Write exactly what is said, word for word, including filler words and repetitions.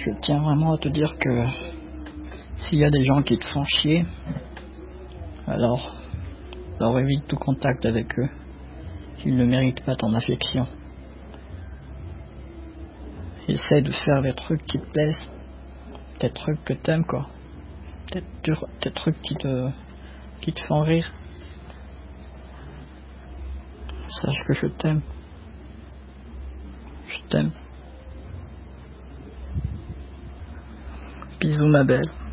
Je tiens vraiment à te dire que s'il y a des gens qui te font chier, alors, alors évite tout contact avec eux. Ils ne méritent pas ton affection. Essaie de faire les trucs qui te plaisent, des trucs que t'aimes quoi, des, des trucs qui te, qui te font rire. Sache que je t'aime. Je t'aime. Bisous ma belle.